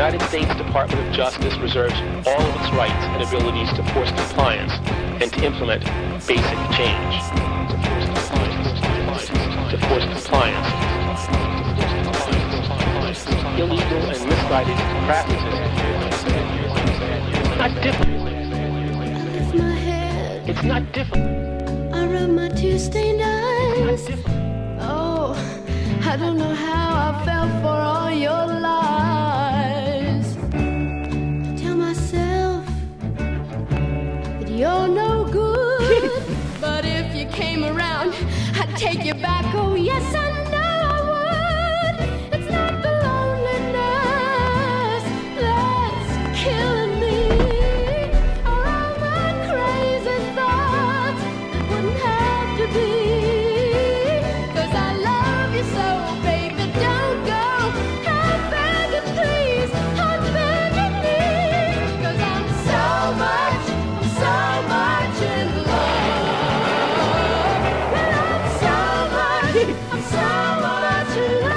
United States Department of Justice reserves all of its rights and abilities to force compliance and to implement basic change. To force compliance. Illegal and misguided practices. It's not difficult. It's not difficult. I rub my tear-stained eyes. Oh, I don't know how I fell for all your lies. I tell myself that you're no good. But if you came around, I'd take you back. Oh, yes, I know I would. It's not the loneliness that's killing me, or all my crazy thoughts that wouldn't have to be. 'Cause I love you so, baby, don't go. I beg you, please, I'm begging you. 'Cause I'm so much in love. And I'm so much in love. I'm so much with you.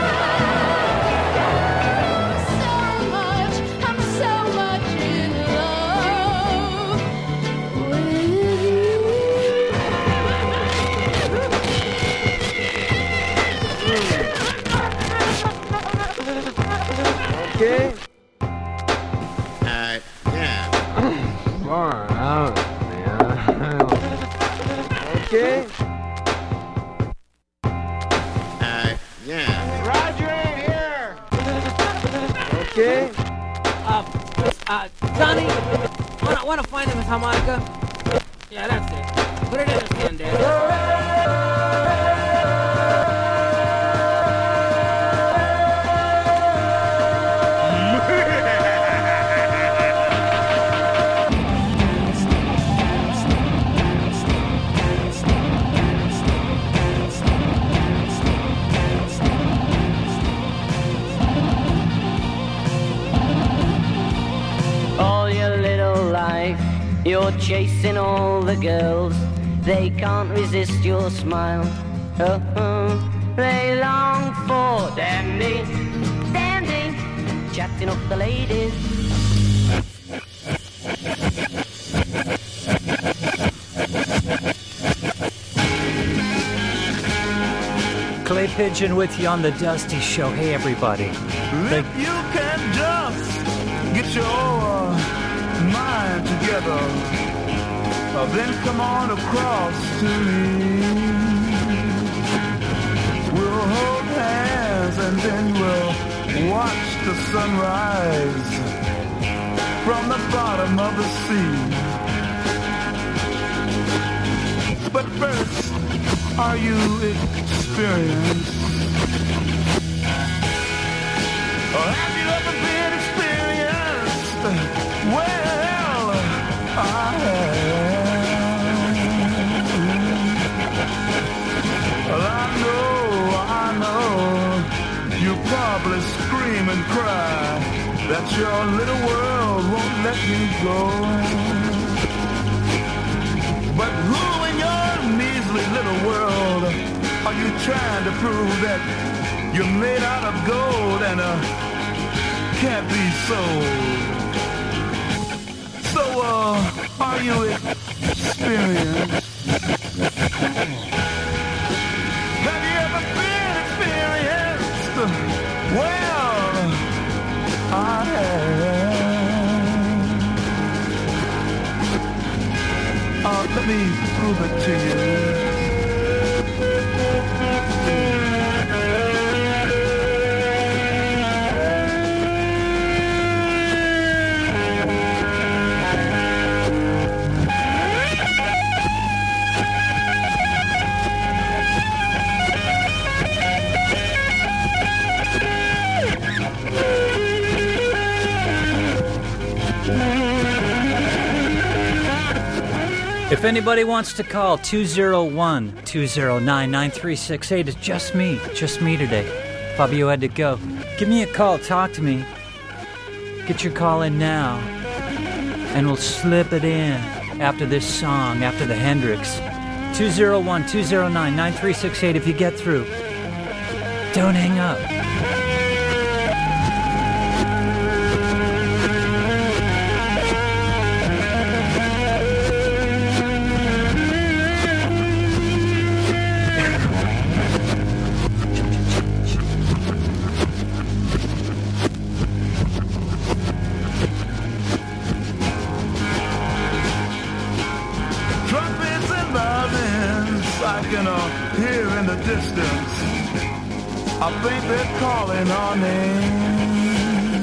Okay. Yeah. Far out, man. Okay. Yeah. Roger ain't here. Okay. Johnny, wanna find him his harmonica? Yeah, that's it. Put it in his hand there. All your little life, you're chasing all the girls. They can't resist your smile. They long for dandy, chatting up the ladies. Clay Pigeon with you on the Dusty Show. Hey, everybody. If you can just get your mind together, then come on across to me. We'll hold hands and then we'll watch the sunrise from the bottom of the sea. But first, are you experienced? Or have you ever been experienced? Well, I have. Well, I know, you probably scream and cry that your little world won't let you go. But who in your measly little world are you trying to prove that you're made out of gold and can't be sold? So, are you experienced? Have you ever been experienced? Well, I have. Let me prove it to you. If anybody wants to call 201-209-9368, it's just me today. Fabio had to go. Give me a call, talk to me. Get your call in now, and we'll slip it in after this song, after the Hendrix. 201-209-9368 if you get through. Don't hang up. hear in the distance, I think they're calling our name.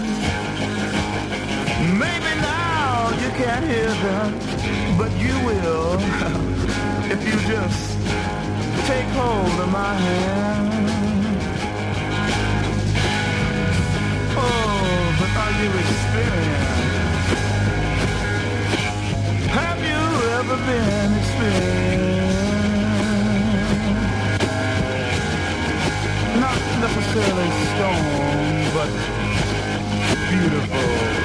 Maybe now you can't hear them, but you will if you just take hold of my hand. Oh, but are you experienced? Have you ever been experienced? Not necessarily stone, but beautiful.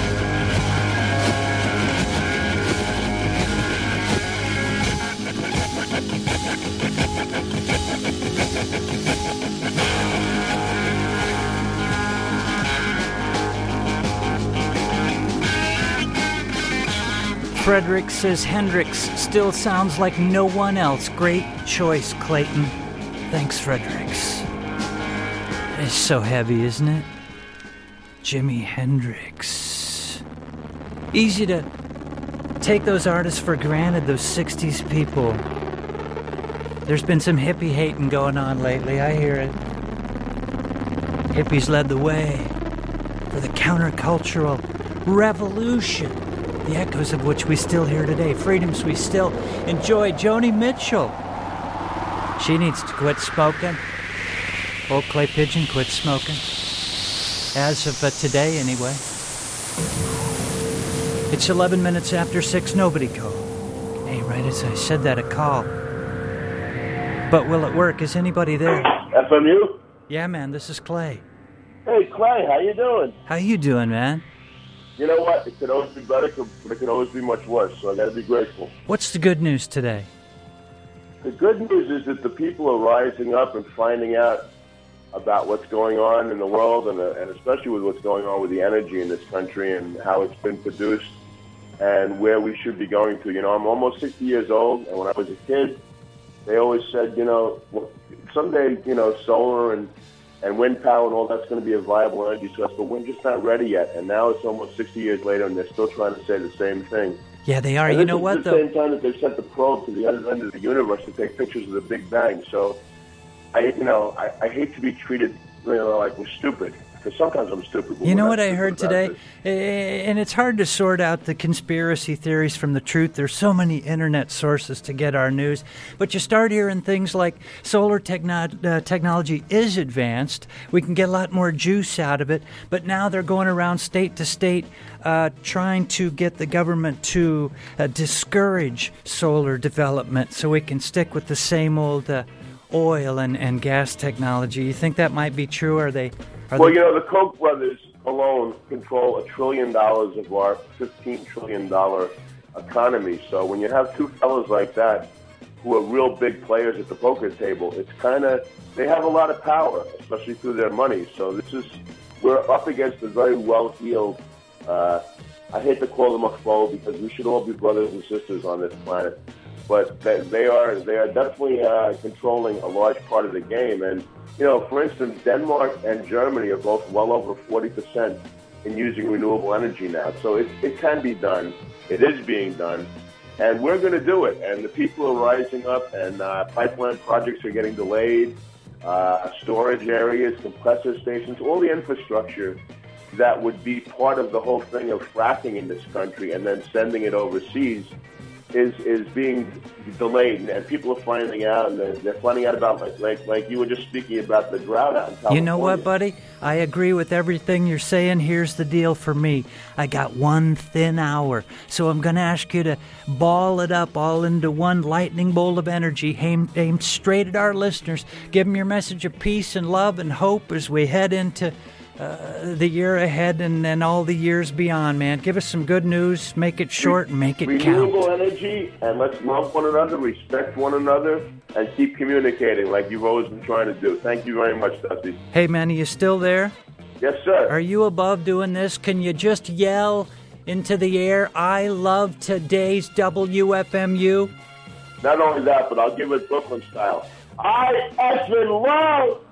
Frederick says Hendrix still sounds like no one else. Great choice, Clayton. Thanks, Fredericks. It's so heavy, isn't it? Jimi Hendrix. Easy to take those artists for granted, those 60s people. There's been some hippie hating going on lately, I hear it. Hippies led the way for the countercultural revolution, the echoes of which we still hear today, freedoms we still enjoy. Joni Mitchell, she needs to quit smoking. Old Clay Pigeon quit smoking. As of today, anyway. It's 11 minutes after 6, nobody called. Hey, right as I said that, a call. But will it work? Is anybody there? FMU? Yeah, man, this is Clay. Hey, Clay, how you doing? How you doing, man? You know what? It could always be better, but it could always be much worse, so I gotta be grateful. What's the good news today? The good news is that the people are rising up and finding out about what's going on in the world, and especially with what's going on with the energy in this country and how it's been produced and where we should be going to. You know, I'm almost 60 years old, and when I was a kid, they always said, you know, someday, you know, solar and wind power and all that's going to be a viable energy source, but we're just not ready yet. And now it's almost 60 years later, and they're still trying to say the same thing. Yeah, they are. And you know what, though? At the same time that they sent the probe to the other end of the universe to take pictures of the Big Bang. So, I hate to be treated, you know, like we're stupid. Because sometimes I'm stupid. You know what I heard today? And it's hard to sort out the conspiracy theories from the truth. There's so many internet sources to get our news. But you start hearing things like solar technology is advanced. We can get a lot more juice out of it. But now they're going around state to state trying to get the government to discourage solar development so we can stick with the same old oil and gas technology. You think that might be true? Well, you know, the Koch brothers alone control $1 trillion of our $15 trillion economy. So when you have two fellas like that who are real big players at the poker table, it's kind of, they have a lot of power, especially through their money. So we're up against a very well-heeled, I hate to call them a foe because we should all be brothers and sisters on this planet. But they are definitely controlling a large part of the game. And, you know, for instance, Denmark and Germany are both well over 40% in using renewable energy now. So it can be done. It is being done. And we're going to do it. And the people are rising up, and pipeline projects are getting delayed, storage areas, compressor stations, all the infrastructure that would be part of the whole thing of fracking in this country and then sending it overseas is being delayed, and people are finding out, and they're finding out about, like you were just speaking about the drought out in California. You know what, buddy? I agree with everything you're saying. Here's the deal for me. I got one thin hour, so I'm going to ask you to ball it up all into one lightning bolt of energy aimed straight at our listeners. Give them your message of peace and love and hope as we head into the year ahead and all the years beyond, man. Give us some good news, make it short, and make it count. Renewable energy, and let's love one another, respect one another, and keep communicating like you've always been trying to do. Thank you very much, Dusty. Hey, man, are you still there? Yes, sir. Are you above doing this? Can you just yell into the air, I love today's WFMU? Not only that, but I'll give it Brooklyn style. I effing love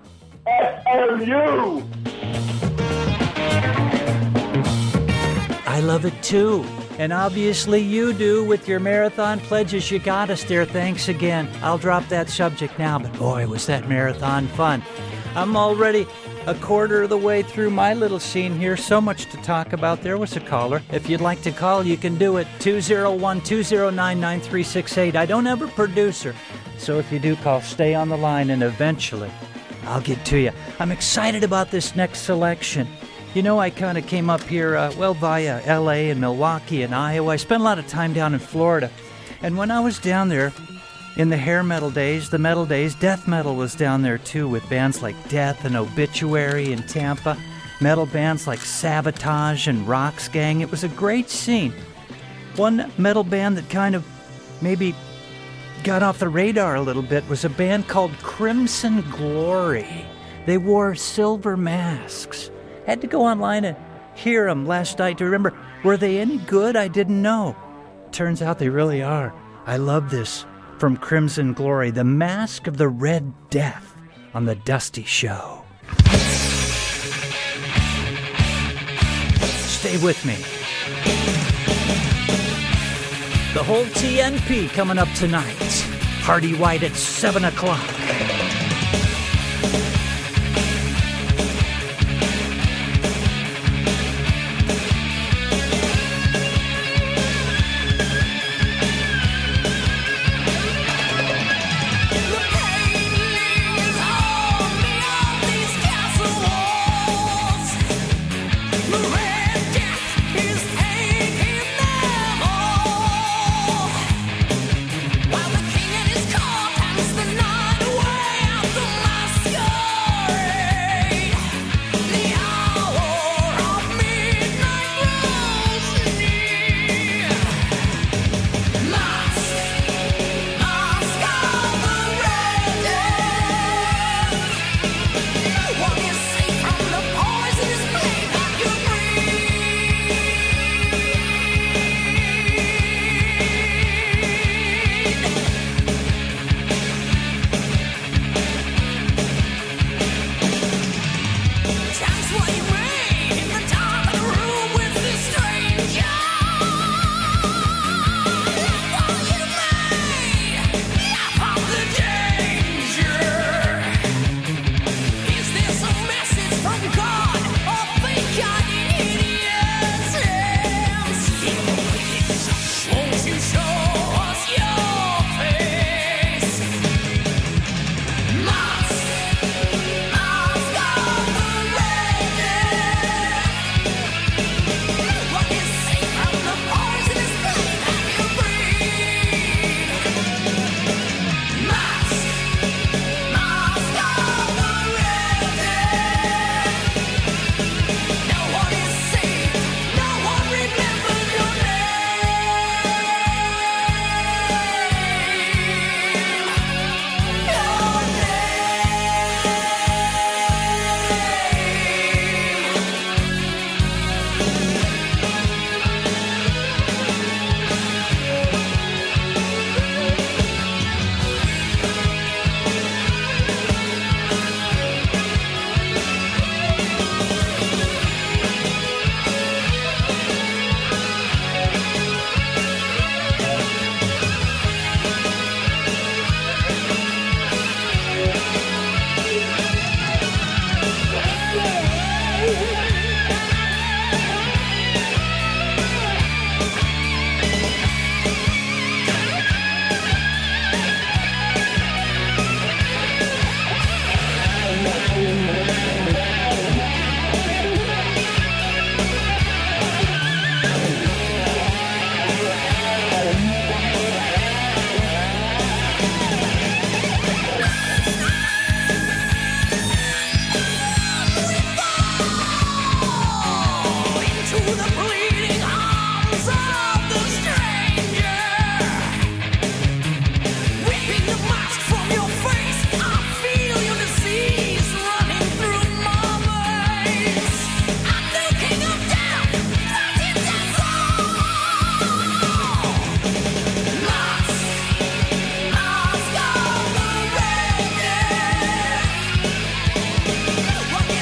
FMU! I love it too. And obviously you do with your marathon pledges. You got us there. Thanks again. I'll drop that subject now, but boy, was that marathon fun. I'm already a quarter of the way through my little scene here. So much to talk about. There was a caller. If you'd like to call, you can do it. 201-209-9368. I don't have a producer, so if you do call, stay on the line, and eventually I'll get to you. I'm excited about this next selection. You know, I kind of came up here, via L.A. and Milwaukee and Iowa. I spent a lot of time down in Florida. And when I was down there in the hair metal days, the metal days, death metal was down there too, with bands like Death and Obituary in Tampa, metal bands like Sabotage and Rocks Gang. It was a great scene. One metal band that kind of maybe got off the radar a little bit was a band called Crimson Glory. They wore silver masks. Had to go online and hear them last night to remember, were they any good? I didn't know. Turns out they really are. I love this from Crimson Glory, The Mask of the Red Death on The Dusty Show. Stay with me. The whole TNP coming up tonight. Hardy White at 7 o'clock.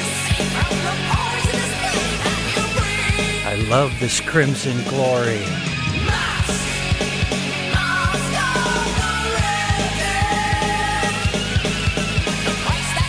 Love this Crimson Glory.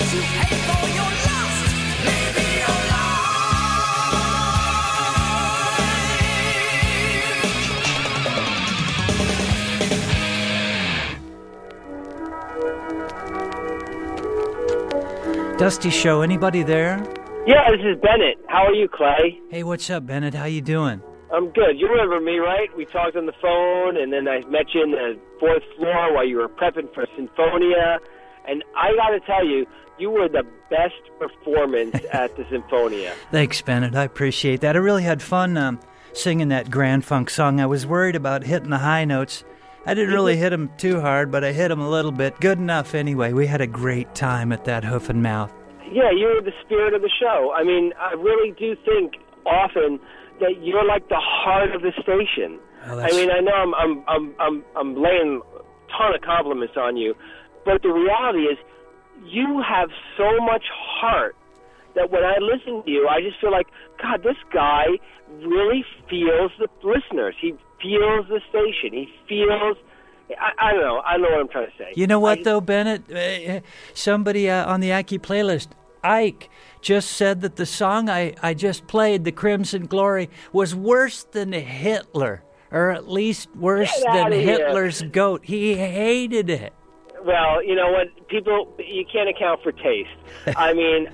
Dusty Show, anybody there? Yeah, this is Bennett. How are you, Clay? Hey, what's up, Bennett? How you doing? I'm good. You remember me, right? We talked on the phone, and then I met you in the 4th floor while you were prepping for Sinfonia. And I got to tell you, you were the best performance at the Sinfonia. Thanks, Bennett. I appreciate that. I really had fun singing that Grand Funk song. I was worried about hitting the high notes. I didn't really hit them too hard, but I hit them a little bit. Good enough anyway. We had a great time at that Hoof and Mouth. Yeah, you were the spirit of the show. I mean, I really do think often that you're like the heart of the station. Oh, I mean, I know I'm laying a ton of compliments on you, but the reality is you have so much heart that when I listen to you, I just feel like, God, this guy really feels the listeners. He feels the station. He feels... I don't know. I don't know what I'm trying to say. You know what, though, Bennett? Somebody on the Aki playlist, Ike, just said that the song I just played, The Crimson Glory, was worse than Hitler, or at least worse than Hitler's goat. He hated it. Well, you know what? People, you can't account for taste. I mean,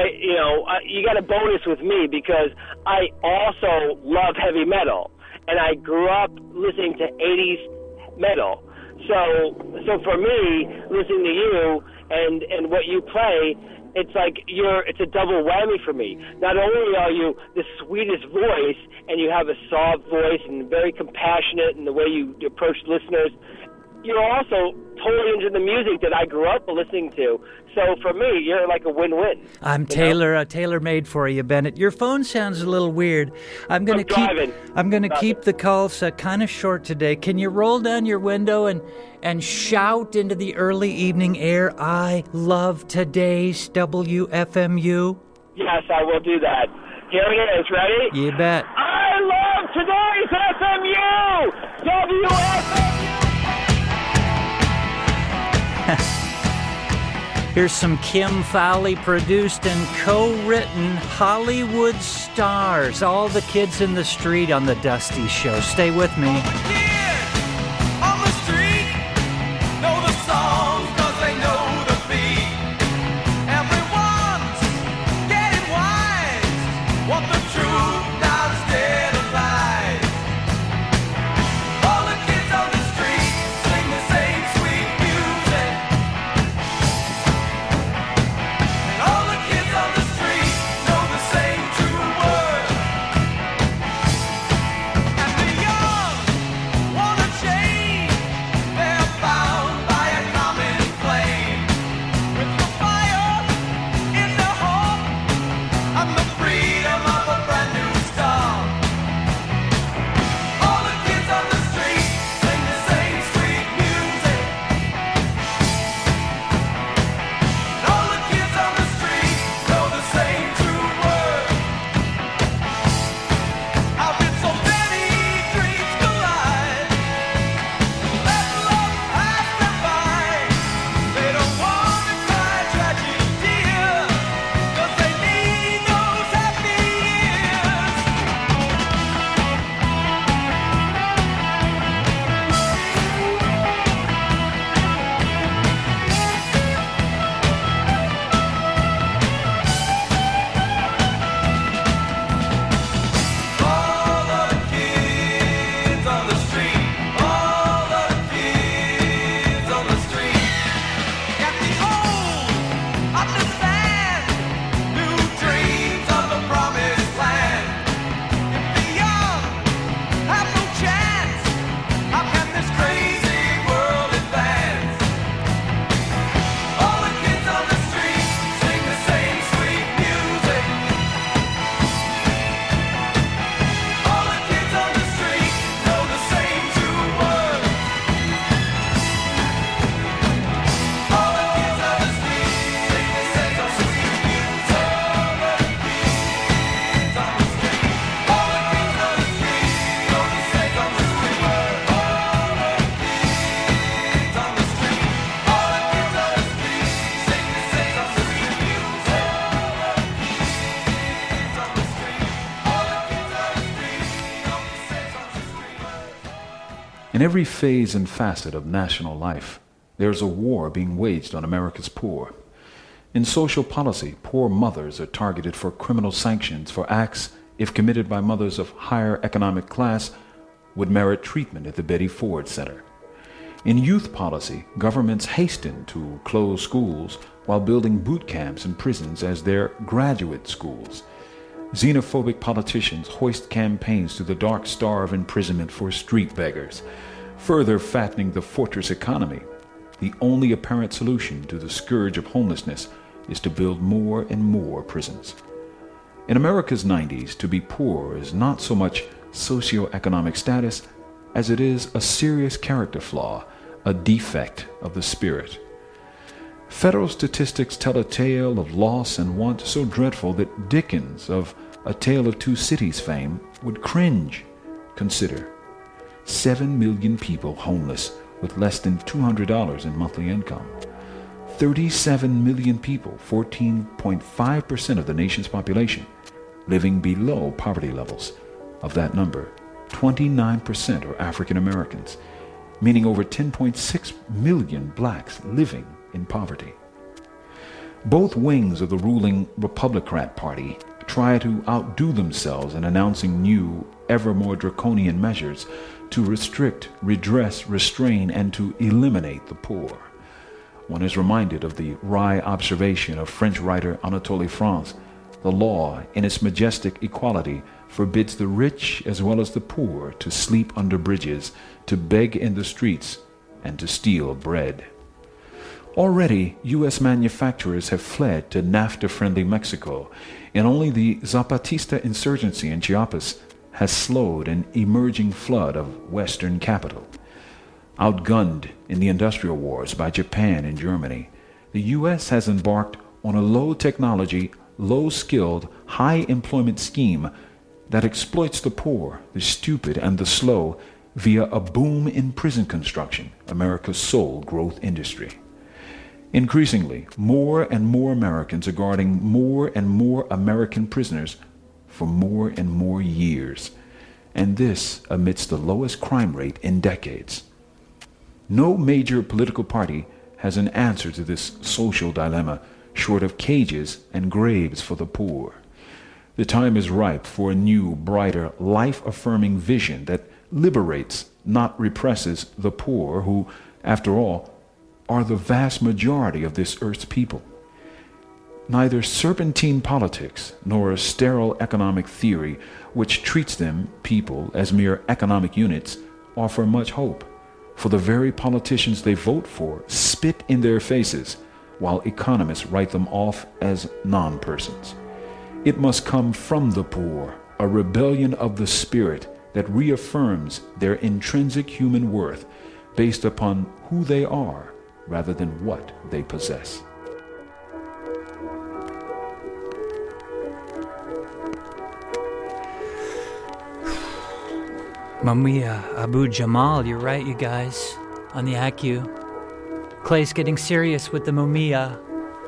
you got a bonus with me because I also love heavy metal, and I grew up listening to 80s metal. So for me, listening to you and what you play, it's like it's a double whammy for me. Not only are you the sweetest voice and you have a soft voice and very compassionate in the way you approach listeners, you're also totally into the music that I grew up listening to. So for me, you're like a win-win. I'm tailor-made for you, Bennett. Your phone sounds a little weird. I'm going to keep the calls kind of short today. Can you roll down your window and shout into the early evening air, I love today's WFMU? Yes, I will do that. Here it is. Ready? You bet. I love today's FMU! WFMU! Here's some Kim Fowley produced and co-written Hollywood Stars. All the kids in the street on the Dusty Show. Stay with me. In every phase and facet of national life, there's a war being waged on America's poor. In social policy, poor mothers are targeted for criminal sanctions for acts, if committed by mothers of higher economic class, would merit treatment at the Betty Ford Center. In youth policy, governments hasten to close schools while building boot camps and prisons as their graduate schools. Xenophobic politicians hoist campaigns to the dark star of imprisonment for street beggars, further fattening the fortress economy. The only apparent solution to the scourge of homelessness is to build more and more prisons. In America's 90s, to be poor is not so much socioeconomic status as it is a serious character flaw, a defect of the spirit. Federal statistics tell a tale of loss and want so dreadful that Dickens, of A Tale of Two Cities fame, would cringe. Consider 7 million people homeless with less than $200 in monthly income. 37 million people, 14.5% of the nation's population, living below poverty levels. Of that number, 29% are African Americans, meaning over 10.6 million blacks living in poverty. Both wings of the ruling Republican Party try to outdo themselves in announcing new, ever more draconian measures to restrict, redress, restrain, and to eliminate the poor. One is reminded of the wry observation of French writer Anatole France: the law, in its majestic equality, forbids the rich as well as the poor to sleep under bridges, to beg in the streets, and to steal bread. Already, U.S. manufacturers have fled to NAFTA-friendly Mexico, and only the Zapatista insurgency in Chiapas has slowed an emerging flood of Western capital. Outgunned in the industrial wars by Japan and Germany, the U.S. has embarked on a low-technology, low-skilled, high-employment scheme that exploits the poor, the stupid, and the slow via a boom in prison construction, America's sole growth industry. Increasingly, more and more Americans are guarding more and more American prisoners for more and more years, and this amidst the lowest crime rate in decades. No major political party has an answer to this social dilemma short of cages and graves for the poor. The time is ripe for a new, brighter, life-affirming vision that liberates, not represses, the poor who, after all, are the vast majority of this earth's people. Neither serpentine politics nor a sterile economic theory which treats them, people, as mere economic units offer much hope, for the very politicians they vote for spit in their faces while economists write them off as non-persons. It must come from the poor, a rebellion of the spirit that reaffirms their intrinsic human worth based upon who they are rather than what they possess. Mumia Abu Jamal, you're right, you guys, on the Acu. Clay's getting serious with the Mumia.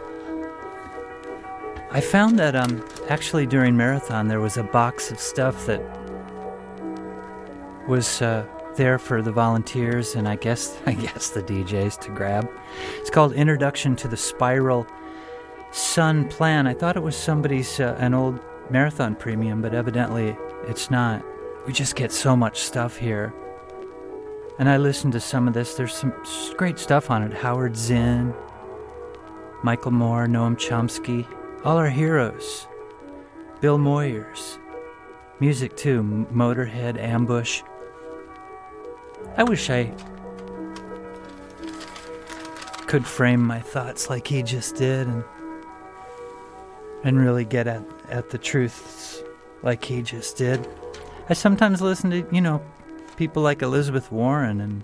I found that actually during Marathon there was a box of stuff that was there for the volunteers and I guess the DJs to grab. It's called Introduction to the Spiral Sun Plan. I thought it was somebody's an old Marathon premium, but evidently it's not. We just get so much stuff here. And I listened to some of this. There's some great stuff on it. Howard Zinn, Michael Moore, Noam Chomsky, all our heroes. Bill Moyers. Music too, Motorhead, Ambush. I wish I could frame my thoughts like he just did and really get at the truths like he just did. I sometimes listen to, people like Elizabeth Warren and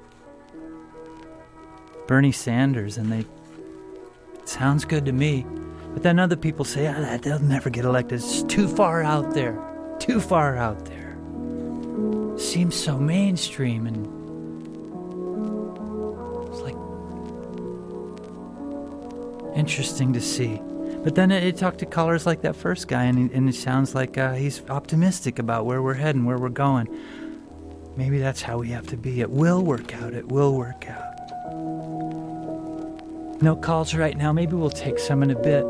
Bernie Sanders, and it sounds good to me. But then other people say, they'll never get elected. It's too far out there. Too far out there. Seems so mainstream, and it's like interesting to see. But then it talked to callers like that first guy, and it sounds like he's optimistic about where we're heading, where we're going. Maybe that's how we have to be. It will work out. It will work out. No calls right now. Maybe we'll take some in a bit.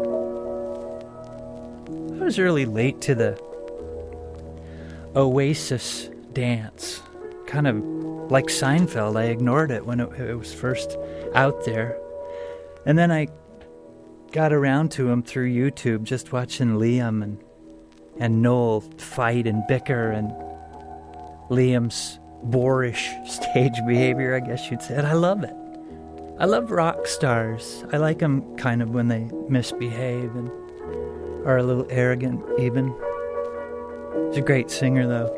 I was really late to the Oasis dance. Kind of like Seinfeld. I ignored it when it was first out there. And then I got around to him through YouTube, just watching Liam and Noel fight and bicker, and Liam's boorish stage behavior, I guess you'd say. And I love it. I love rock stars. I like them kind of when they misbehave and are a little arrogant even. He's a great singer, though.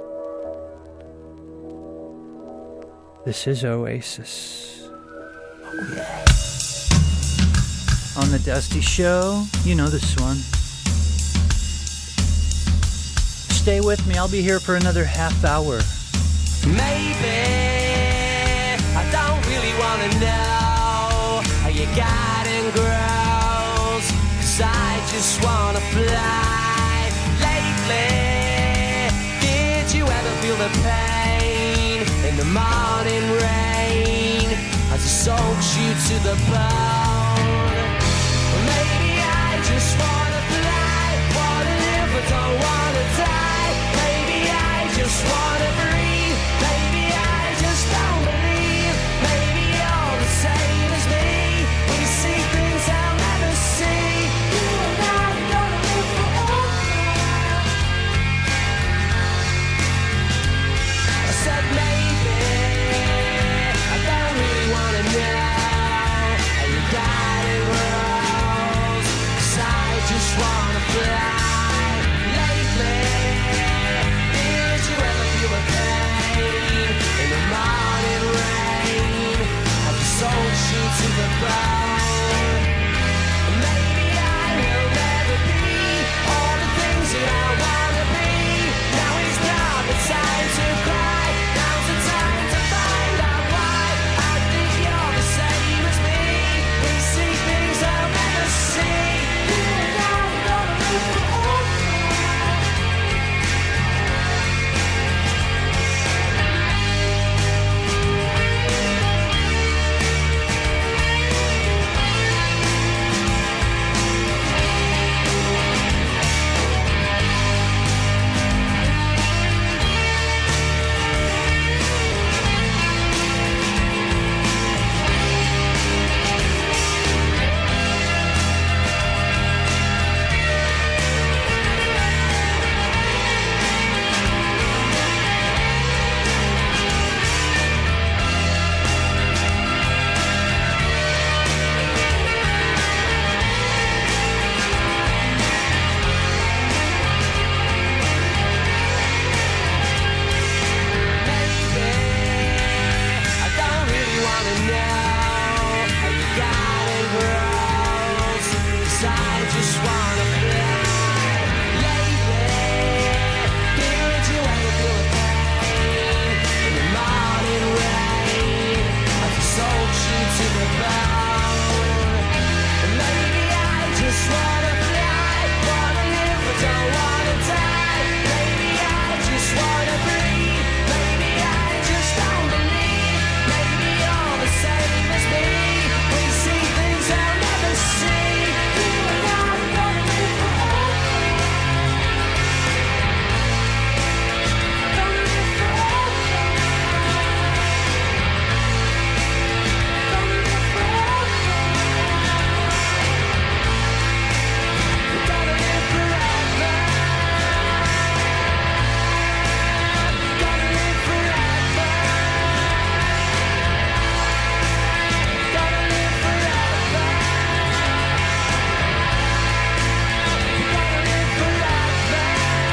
This is Oasis. Oh, yeah. On the Dusty Show, you know this one. Stay with me. I'll be here for another half hour. Maybe I don't really want to know how you got and grows, 'cause I just want to fly. Lately, did you ever feel the pain in the morning rain as it soaks you to the bone? Maybe I just want to fly, want to live but don't want to die. Maybe I just want to breathe, maybe I just don't believe. Maybe you're the same as me, we see things I'll never see. You and I are gonna live forever. I said maybe I don't really want to know how you got it rose, 'cause I just want to fly. Lately, did you ever feel the pain in the morning rain? I just sold you to the bone. Maybe I will never be all the things that I want to be. Now is not the time to cry, now's the time to find out why. I think you're the same as me, we see things I'll never see. You and I are gonna live forever. I don't really want to know how you got it grows, 'cause I just want to fly. Lately, did you ever feel the pain in the morning rain? I just sold you to the bone. Maybe I just want to fly, want to live but don't want to die. Maybe I just want to breathe, maybe I just don't believe. Maybe you're the same as me, we see things I'll never see. You and I are gonna live forever. Gonna live forever. Gonna live forever. Gonna live forever. Gonna live forever. Gonna live forever. Gonna live forever.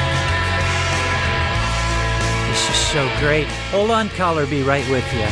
This is so great. Hold on, caller. Be right with you.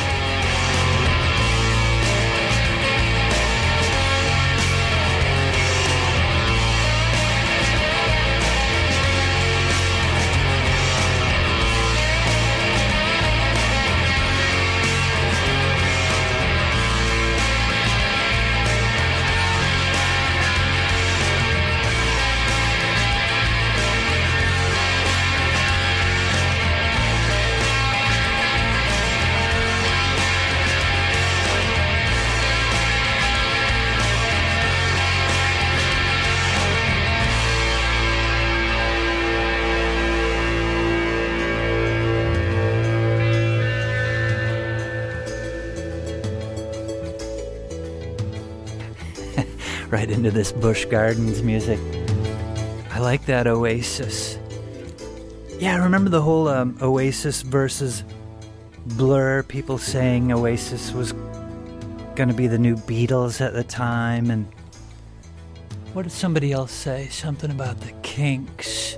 get into this Busch Gardens music. I like that Oasis. Yeah, I remember the whole Oasis versus Blur, people saying Oasis was going to be the new Beatles at the time, and what did somebody else say? Something about the Kinks.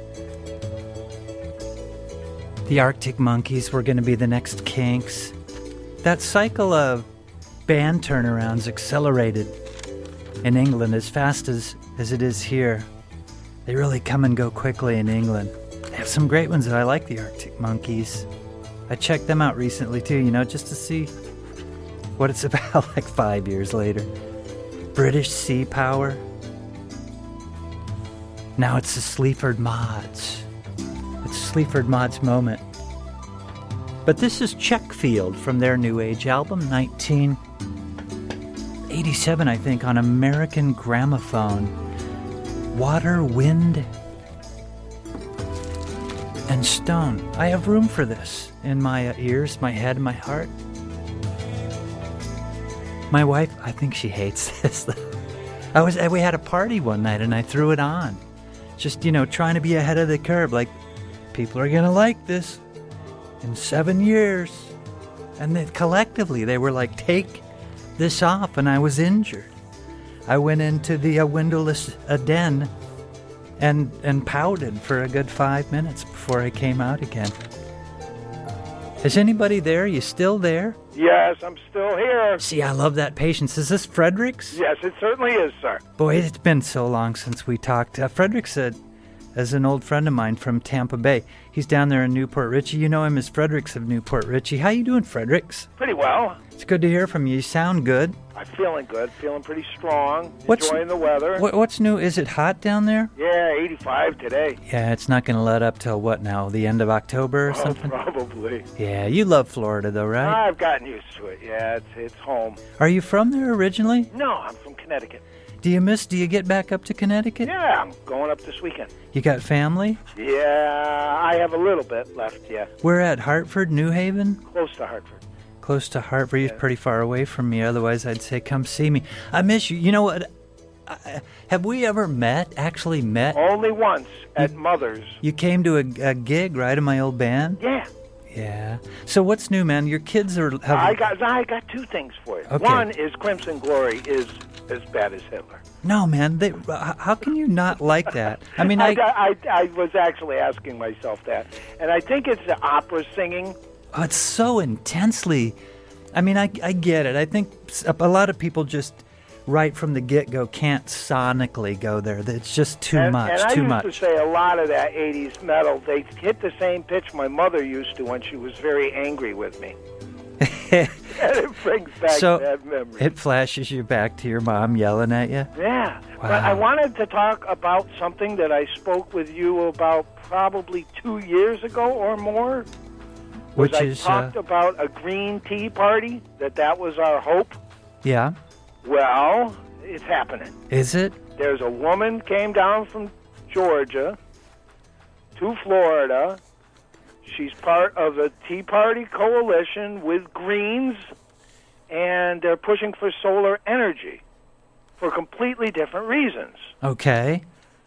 The Arctic Monkeys were going to be the next Kinks. That cycle of band turnarounds accelerated in England as fast as it is here. They really come and go quickly in England. They have some great ones, and I like the Arctic Monkeys. I checked them out recently too, just to see what it's about like 5 years later. British Sea Power. Now it's the Sleaford Mods. It's Sleaford Mods moment. But this is Checkfield from their New Age album, 1987, I think, on American Gramophone. Water, Wind, and Stone. I have room for this in my ears, my head, my heart. My wife, I think she hates this. We had a party one night and I threw it on. Just, trying to be ahead of the curve. Like, people are going to like this in 7 years. And collectively, they were like, take this off. And I was injured. I went into the windowless den and pouted for a good 5 minutes before I came out again. Is anybody there? You still there? Yes, I'm still here. See, I love that patience. Is this Fredericks? Yes, it certainly is, sir. Boy, it's been so long since we talked. Fredericks is an old friend of mine from Tampa Bay. He's down there in Newport Richey. You know him as Fredericks of Newport Richey. How you doing, Fredericks? Pretty well. It's good to hear from you. You sound good. I'm feeling good, feeling pretty strong, What's- enjoying the weather. What's new? Is it hot down there? Yeah, 85 today. Yeah, it's not going to let up till what now? The end of October or something? Probably. Yeah, you love Florida though, right? I've gotten used to it. Yeah, it's home. Are you from there originally? No, I'm from Connecticut. Do you get back up to Connecticut? Yeah, I'm going up this weekend. You got family? Yeah, I have a little bit left, yeah. We're at Hartford, New Haven? Close to Hartford. Close to Hartford. You're pretty far away from me. Otherwise, I'd say come see me. I miss you. You know what? Have we ever actually met? Only once at Mother's. You came to a gig, right, in my old band? Yeah. Yeah. So what's new, man? Your kids are... I got two things for you. Okay. One is Crimson Glory is as bad as Hitler. No, man. How can you not like that? I mean, I was actually asking myself that. And I think it's the opera singing. Oh, it's so intensely... I mean, I get it. I think a lot of people just... right from the get-go can't sonically go there. It's just too much. And I used to say a lot of that 80s metal, they hit the same pitch my mother used to when she was very angry with me. And it brings back bad memories. It flashes you back to your mom yelling at you? Yeah. Wow. But I wanted to talk about something that I spoke with you about probably 2 years ago or more. Which I is... talked about a green tea party, that was our hope. Yeah? Well, it's happening. Is it? There's a woman came down from Georgia to Florida. She's part of a Tea Party coalition with Greens, and they're pushing for solar energy for completely different reasons. Okay.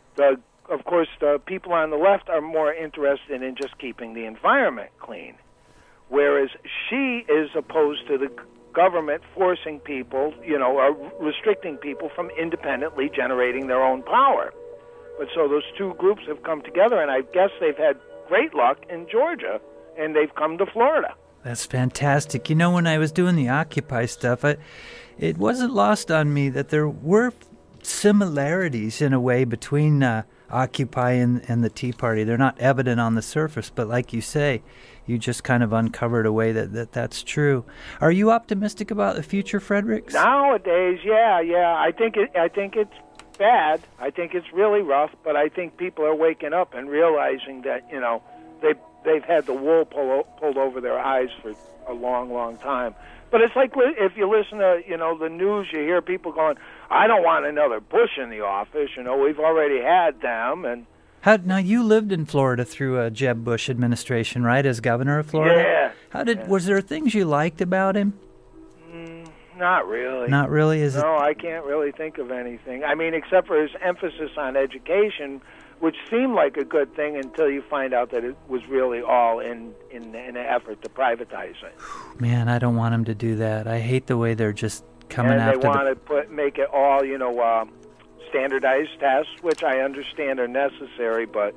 Of course, the people on the left are more interested in just keeping the environment clean, whereas she is opposed to the government forcing people, restricting people from independently generating their own power. But so those two groups have come together, and I guess they've had great luck in Georgia, and they've come to Florida. That's fantastic. When I was doing the Occupy stuff, it wasn't lost on me that there were similarities in a way between Occupy and the Tea Party. They're not evident on the surface, but like you say, you just kind of uncovered a way that's true. Are you optimistic about the future, Fredericks? Nowadays, yeah. I think it's bad. I think it's really rough, but I think people are waking up and realizing that they've had the wool pulled over their eyes for a long, long time. But it's like if you listen to the news, you hear people going, "I don't want another Bush in the office. We've already had them." And now you lived in Florida through a Jeb Bush administration, right, as governor of Florida? Yeah. Was there things you liked about him? Not really. Not really? Is No, I can't really think of anything. I mean, except for his emphasis on education, which seemed like a good thing until you find out that it was really all in an effort to privatize it. Man, I don't want him to do that. I hate the way they're just coming And after they want to make it all, standardized tests, which I understand are necessary, but,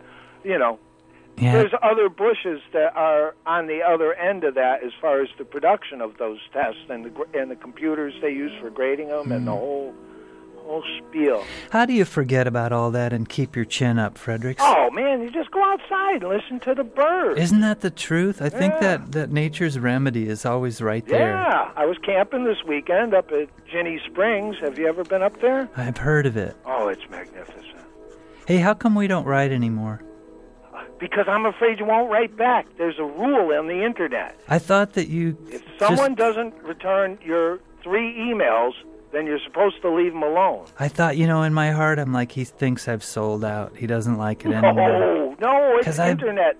Yeah. there's other bushes that are on the other end of that as far as the production of those tests and the computers they use for grading them and the whole spiel. How do you forget about all that and keep your chin up, Fredericks? Oh, man, you just go outside and listen to the birds. Isn't that the truth? I think Yeah. that nature's remedy is always right there. Yeah, I was camping this weekend up at Ginny Springs. Have you ever been up there? I've heard of it. Oh, it's magnificent. Hey, how come we don't write anymore? Because I'm afraid you won't write back. There's a rule on the internet. I thought that you... If someone doesn't return your 3 emails, then you're supposed to leave them alone. I thought, in my heart, I'm like, he thinks I've sold out. He doesn't like it anymore. No, it's 'Cause I've- internet.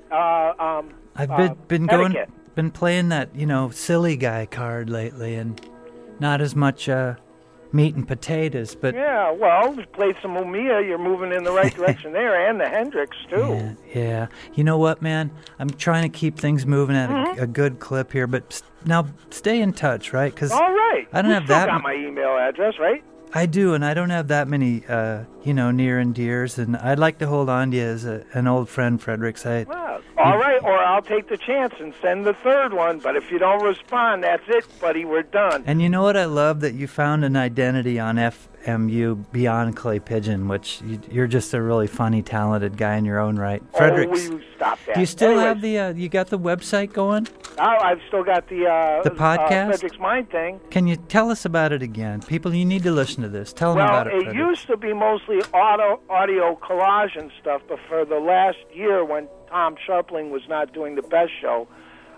I've been etiquette. been playing that, silly guy card lately, and not as much meat and potatoes, but... Yeah, well, you played some Omiya. You're moving in the right direction there, and the Hendrix, too. Yeah. You know what, man? I'm trying to keep things moving at a good clip here, but now stay in touch, right? 'Cause All right. I don't you have still that... got my email address, right? I do, and I don't have that many, near and dears, and I'd like to hold on to you as an old friend, Fredericks. Well, all right, or I'll take the chance and send the 3rd one, but if you don't respond, that's it, buddy, we're done. And you know what I love? That you found an identity on FMU beyond Clay Pigeon, which you're just a really funny, talented guy in your own right. Fredericks, Oh, will you stop that? do you still Anyways, have you got the website going? I've still got the podcast? Frederick's Mind thing. Can you tell us about it again? People, you need to listen to this. Tell them Well, about it, it Fredericks. used to be mostly audio collage and stuff, but for the last year when Tom Sharpling was not doing the best show,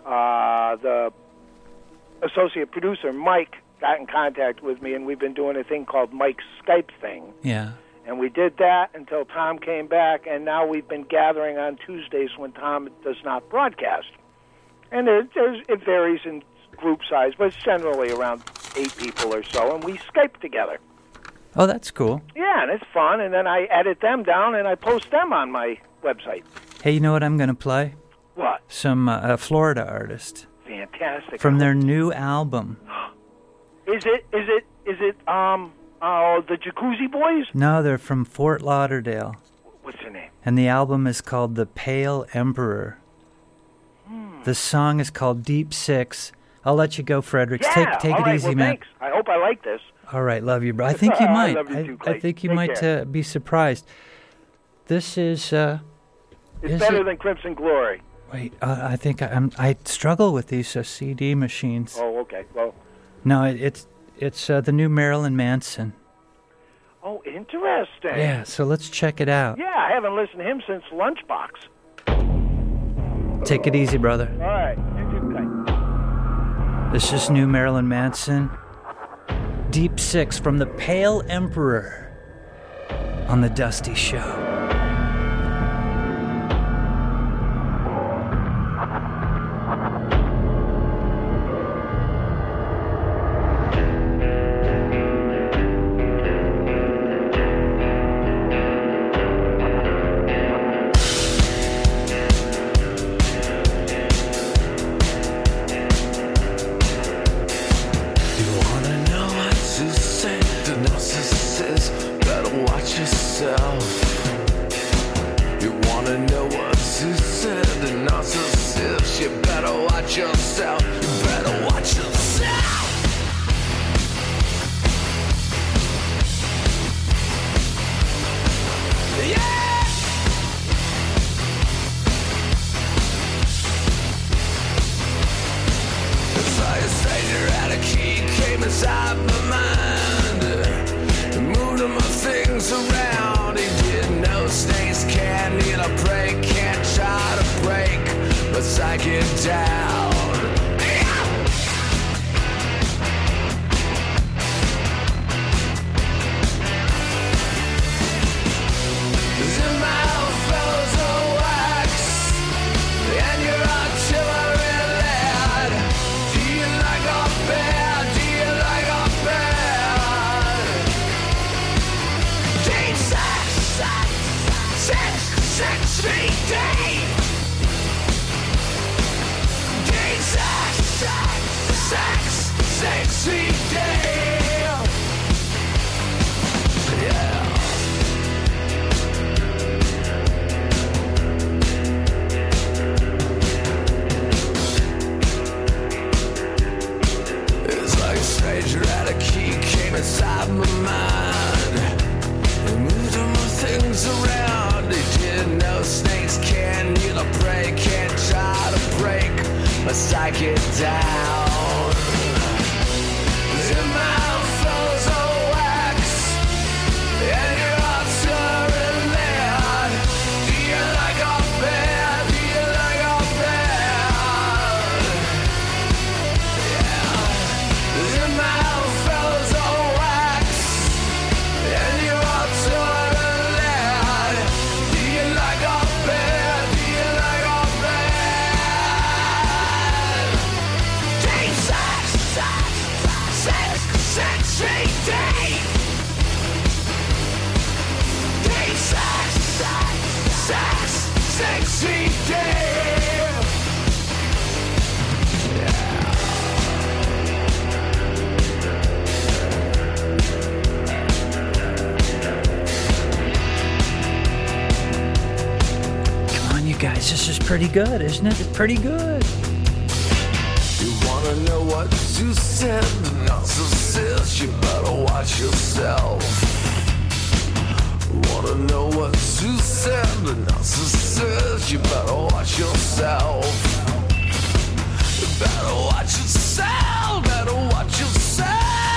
the associate producer, Mike, got in contact with me, and we've been doing a thing called Mike's Skype thing. Yeah. And we did that until Tom came back, and now we've been gathering on Tuesdays when Tom does not broadcast. And it varies in group size, but it's generally around 8 people or so, and we Skype together. Oh, that's cool. Yeah, and it's fun, and then I edit them down and I post them on my website. Hey, you know what I'm going to play? What? Some Florida artist Fantastic. from their new album. Is it the Jacuzzi Boys? No, they're from Fort Lauderdale. What's their name? And the album is called The Pale Emperor. The song is called Deep Six. I'll let you go, Fredericks. Yeah, Take all it right, easy, well, man. thanks. I hope I like this. All right, love you, bro. I think you might. I love you too, I Clay. think you Take might care. be surprised. This is. It's is better it- than Crimson Glory. Wait, I think I struggle with these CD machines. Oh, okay. Well, No, it's the new Marilyn Manson. oh, interesting. Yeah, so let's check it out. Yeah, I haven't listened to him since Lunchbox. Take it easy, brother. All right. You too, Clay. This is new Marilyn Manson. Deep Six from The Pale Emperor on The Dusty Show. You wanna know what to say? The narcissist, better watch yourself. You wanna know what to say? The narcissist, you better watch yourself. You better watch yourself. Yeah! Fire stranger out a key came inside my mind. Moving my things around. He didn't know snakes can't need a break, can't try to break my psychic down. In my fellows of wax, and your artillery lad. Do you like a bear? Do you like a break it down. Your mouth flows of wax, and your heart's turning lead. Do you like our band? Do you like our band? Yeah. Your mouth flows of wax, and your heart's turning lead. Do you like our band? Do you like our band? Deep sex, sex, sex, sexy deep. Deep sex, sex, sex, sexy deep. Come on, you guys, this is pretty good, isn't it? It's pretty good. You wanna know what you said? Narcissist, you better watch yourself. Wanna know what you said? Narcissist, you better watch yourself. You better watch yourself. Better watch yourself.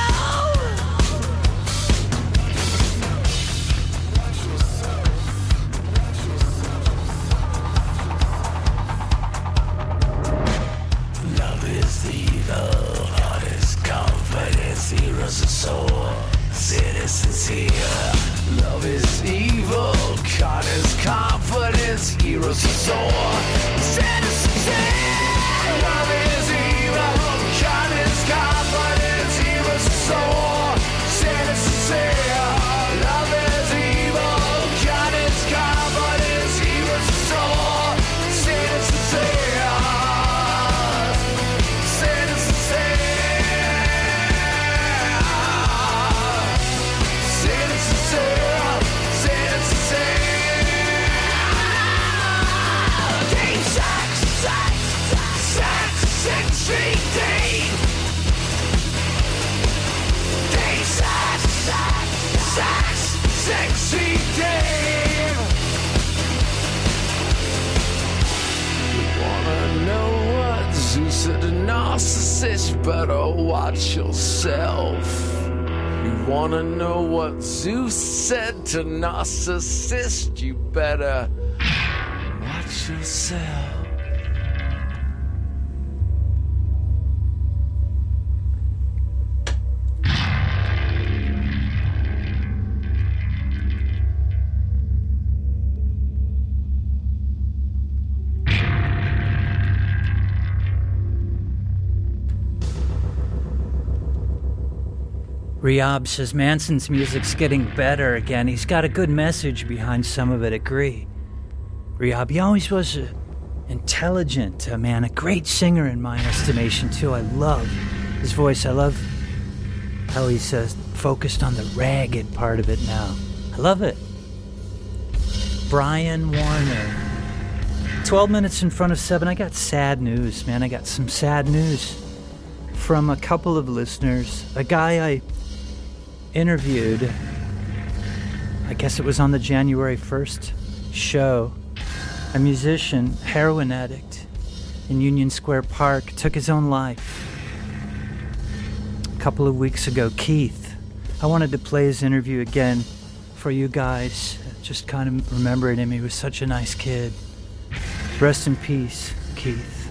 Love is evil, heart is confidence, heroes are sore, citizens here. Love is evil, heart is confidence, heroes are sore, citizens here. Love is evil, heart is confidence, heroes are sore, citizens here. Love is evil, heart is confidence, heroes are sore, citizens here. Sexy Dave. You wanna know what Zeus said to narcissist? You better watch yourself. You wanna know what Zeus said to narcissist? You better watch yourself. Rehab says Manson's music's getting better again. He's got a good message behind some of it, agree. Rehab, he always was intelligent, man, a great singer in my estimation, too. I love his voice. I love how he's focused on the ragged part of it now. I love it. Brian Warner. 12 minutes in front of 7. I got sad news, man. I got some sad news from a couple of listeners. A guy I interviewed, I guess it was on the January 1st show, a musician, heroin addict in Union Square Park, took his own life a couple of weeks ago. Keith, I wanted to play his interview again for you guys, just kind of remembering him. He was such a nice kid. Rest in peace, Keith.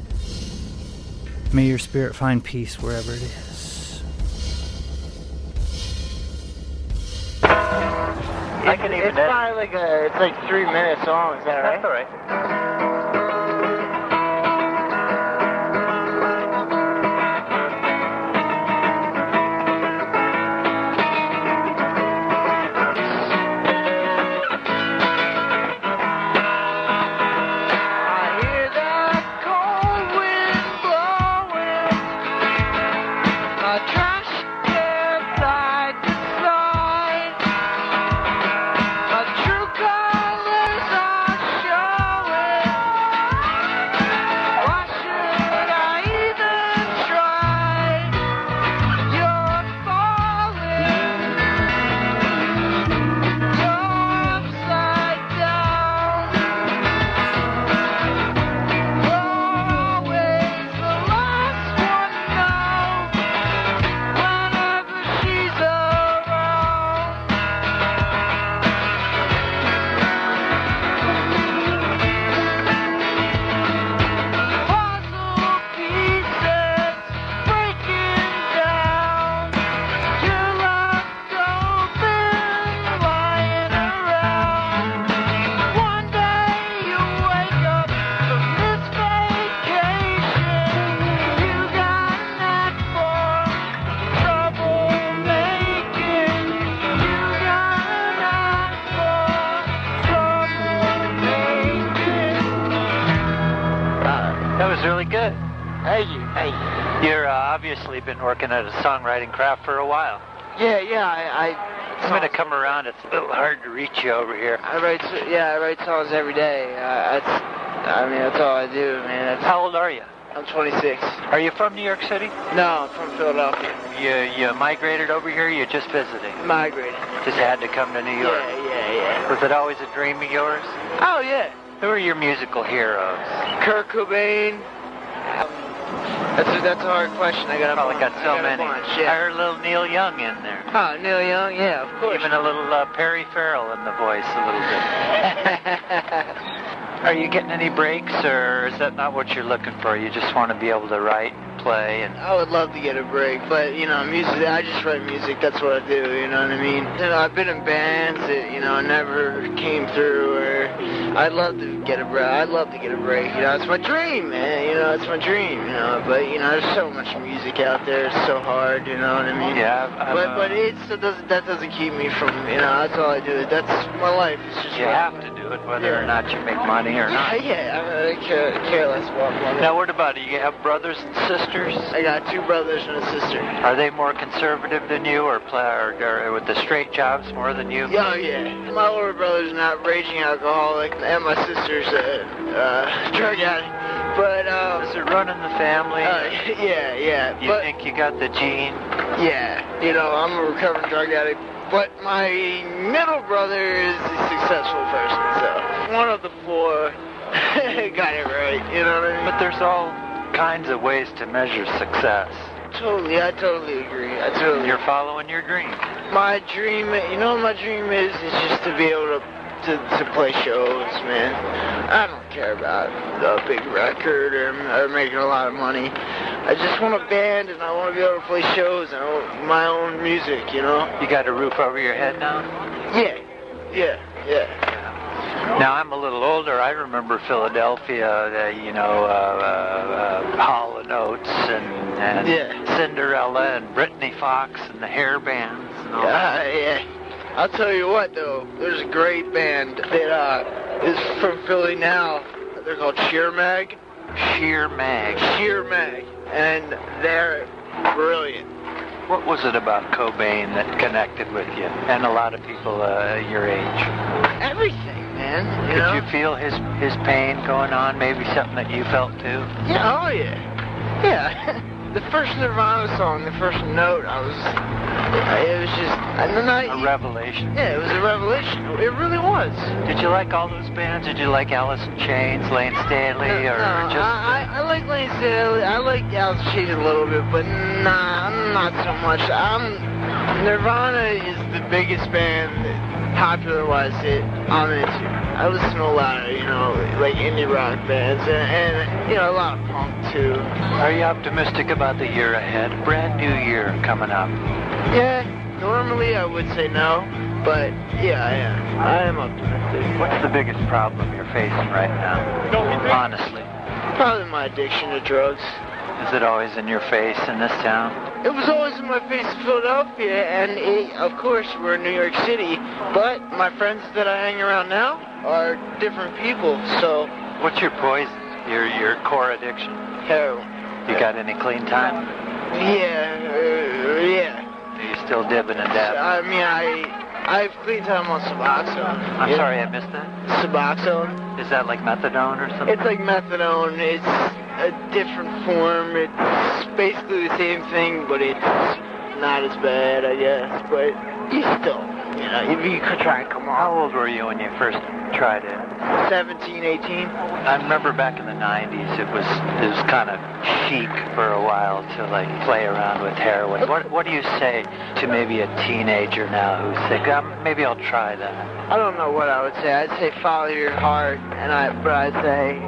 May your spirit find peace wherever it is. It's probably it's like 3 minutes long, is that right? That's all right. True colors are showing. really good. Thank you. Thank you. You're obviously been working at a songwriting craft for a while. Yeah. I'm going to come around. It's a little hard to reach you over here. I write songs every day. That's all I do, man. How old are you? I'm 26. Are you from New York City? No, I'm from Philadelphia. You migrated over here, or you're just visiting? Migrated. Just had to come to New York? Yeah. Was it always a dream of yours? Oh, yeah. Who are your musical heroes? Kurt Cobain. That's a hard question. I got so many. Bunch, yeah. I heard a little Neil Young in there. Oh, Neil Young, yeah, of course. Even a little Perry Farrell in the voice a little bit. Are you getting any breaks, or is that not what you're looking for? You just want to be able to write and play? And I would love to get a break, but, music, I just write music. That's what I do, you know what I mean? I've been in bands that, never came through, or I'd love to get a break. I'd love to get a break, it's my dream, man, it's my dream, but, there's so much music out there. It's so hard, you know what I mean? Yeah. But that doesn't keep me from, that's all I do. That's my life. It's just you have to do it, whether or not you make money or not. Yeah, I care less about money. Now, what about you? You have brothers and sisters? I got 2 brothers and a sister. Are they more conservative than you, or with the straight jobs more than you? Oh, yeah. My older brother's not raging alcoholic, and my sister's a drug addict. But, is it running the family? Yeah. You think you got the gene? Yeah. I'm a recovering drug addict. But my middle brother is a successful person, so one of the 4 got it right, you know what I mean? But there's all kinds of ways to measure success. Totally, I totally agree. You're following your dream. My dream, what my dream is just to be able to play shows, man. I don't care about a big record or making a lot of money. I just want a band, and I want to be able to play shows, and I want my own music, You got a roof over your head now? Yeah. Now, I'm a little older. I remember Philadelphia, Hall & Oates and Cinderella and Brittany Fox and the hair bands and all that. Yeah. I'll tell you what, though. There's a great band that is from Philly now. They're called Sheer Mag. Sheer Mag. And they're brilliant. What was it about Cobain that connected with you and a lot of people your age? Everything, man. Could you feel his pain going on? Maybe something that you felt too? Yeah, oh yeah. Yeah. The first Nirvana song, the first note, it was just... a revelation. Yeah, it was a revelation. It really was. Did you like all those bands? Did you like Alice in Chains, Lane Staley, or just... I like Lane Staley. I like Alice in Chains a little bit, but not so much. Nirvana is the biggest band that, popular-wise, that I'm into. I listen to a lot of, like indie rock bands and a lot of punk too. Are you optimistic about the year ahead? Brand new year coming up. Yeah, normally I would say no, but yeah, I am optimistic. What's the biggest problem you're facing right now? Honestly. Probably my addiction to drugs. Is it always in your face in this town? It was always in my face in Philadelphia, and of course we're in New York City, but my friends that I hang around now are different people, so... What's your poison? Your core addiction? Heroin. You got any clean time? Yeah. Are you still dipping and dabbing? I mean, I have clean time on Suboxone. I'm sorry, I missed that. Suboxone. Is that like methadone or something? It's like methadone. It's a different form. It's basically the same thing, but it's not as bad, I guess. But you still, you could try and come on. How old were you when you first tried it? 17, 18. I remember back in the 90s, it was kind of chic for a while to like play around with heroin. What do you say to maybe a teenager now who's sick? Maybe I'll try that. I don't know what I would say. I'd say follow your heart, but I'd say,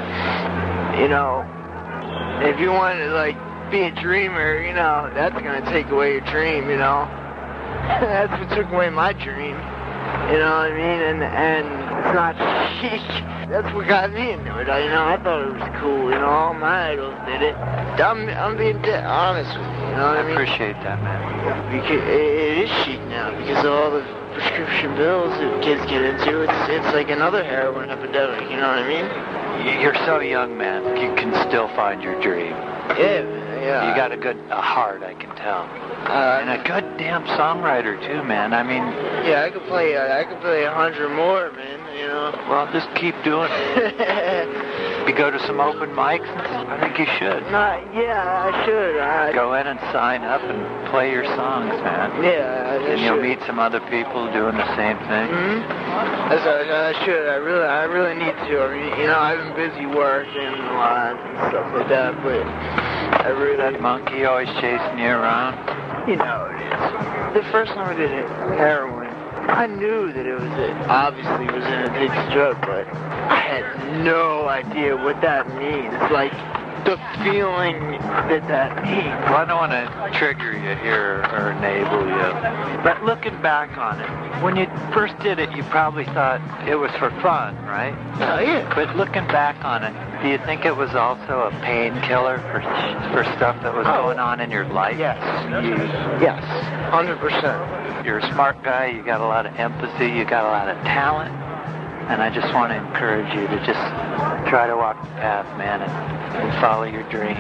if you want to like be a dreamer, that's gonna take away your dream, That's what took away my dream. You know what I mean? And it's not chic. That's what got me into it. You know, I thought it was cool. You know, all my idols did it. I'm being honest with you. You know what I mean? I appreciate that, man. Because it is chic now because of all the prescription pills that kids get into. It's like another heroin epidemic. You know what I mean? You're so young, man. You can still find your dream. Yeah. You got a heart, I can tell. And a good damn songwriter too, man. I mean, yeah, I could play 100 more, man. You know. Well, just keep doing it. You go to some open mics. I think you should. Yeah, I should. Go in and sign up and play your songs, man. Yeah, and you'll meet some other people doing the same thing. I should. I really need to. I mean, you know, I've been busy working a lot and stuff like that, but I really. That monkey always chasing you around. You know it is. The first time I did heroin, I knew that obviously was an addictive drug, but I had no idea what that means. Like, the feeling that means. Well, I don't want to trigger you here or enable you, but looking back on it, when you first did it, you probably thought it was for fun, right? Yeah. But looking back on it, do you think it was also a painkiller for stuff that was going on in your life? Yes. Yes. 100%. You're a smart guy. You got a lot of empathy. You got a lot of talent. And I just want to encourage you to just try to walk the path, man, and follow your dream.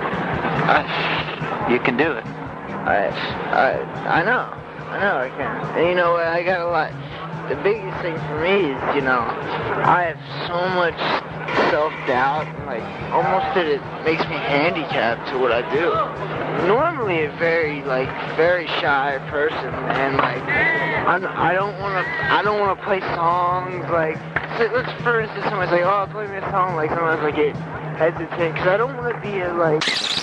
You can do it. I know I can. And you know what? I got a lot. The biggest thing for me is, you know, I have so much self-doubt, like, almost that it makes me handicapped to what I do. Normally a very shy person, and like, I don't want to play songs, like, let's, for instance, someone's like, oh, play me a song, like, sometimes I get hesitant, because I don't want to be an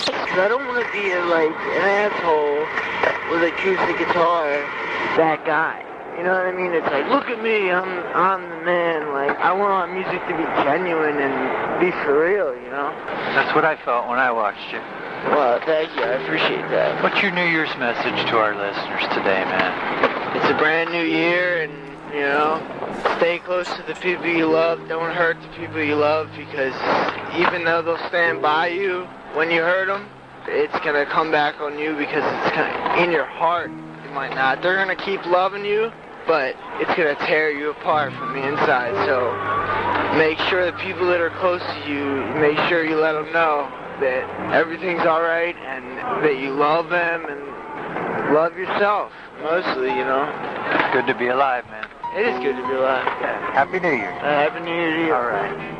asshole with an acoustic guitar, that guy. You know what I mean? It's like, look at me, I'm the man. Like, I want my music to be genuine and be for real, you know? That's what I felt when I watched you. Well, thank you. I appreciate that. What's your New Year's message to our listeners today, man? It's a brand new year, and, you know, stay close to the people you love. Don't hurt the people you love, because even though they'll stand by you when you hurt them, it's going to come back on you because it's kind of in your heart. It might not. They're going to keep loving you, but it's going to tear you apart from the inside. So make sure the people that are close to you, make sure you let them know that everything's all right and that you love them and love yourself, mostly, you know. It's good to be alive, man. It is good to be alive. Yeah. Happy New Year. Happy New Year to you. All right.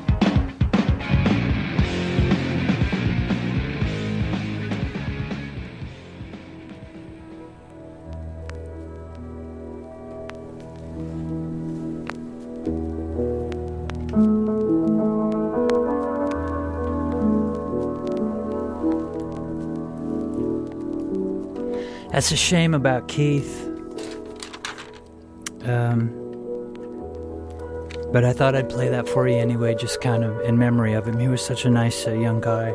That's a shame about Keith. But I thought I'd play that for you anyway, just kind of in memory of him. He was such a nice young guy.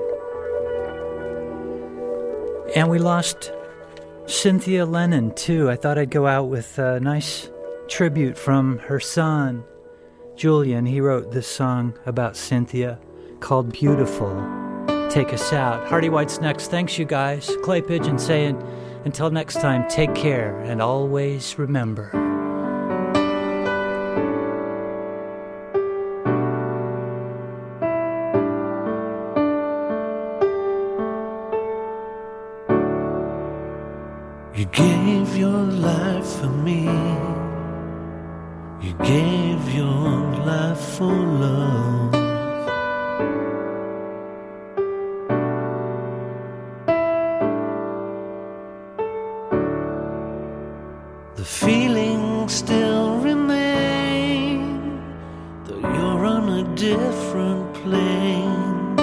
And we lost Cynthia Lennon, too. I thought I'd go out with a nice tribute from her son, Julian. He wrote this song about Cynthia called Beautiful. Take us out. Hardy White's next. Thanks, you guys. Clay Pigeon saying, until next time, take care and always remember. You gave your life for me. You gave your life for love. The feelings still remain, though you're on a different plane.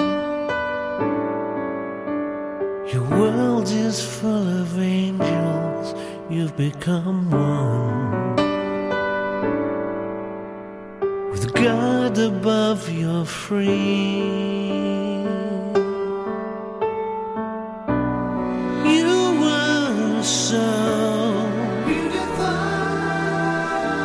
Your world is full of angels, you've become one. With God above, you're free. You were so beautiful.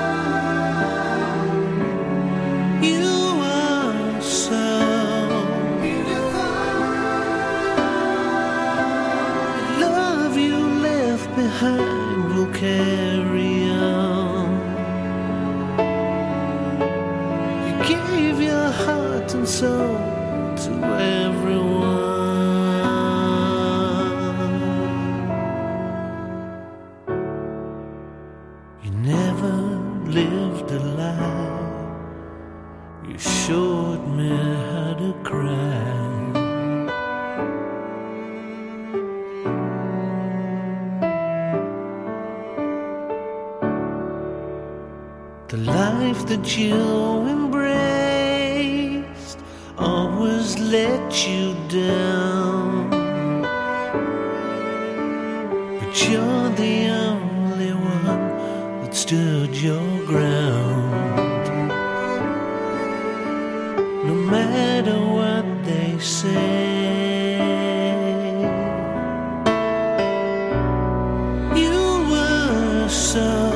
gave your heart and soul to everyone. You never lived a lie. You showed me how to cry. The life that you embraced always let you down, but you're the only one that stood your ground. No matter what they say, you were so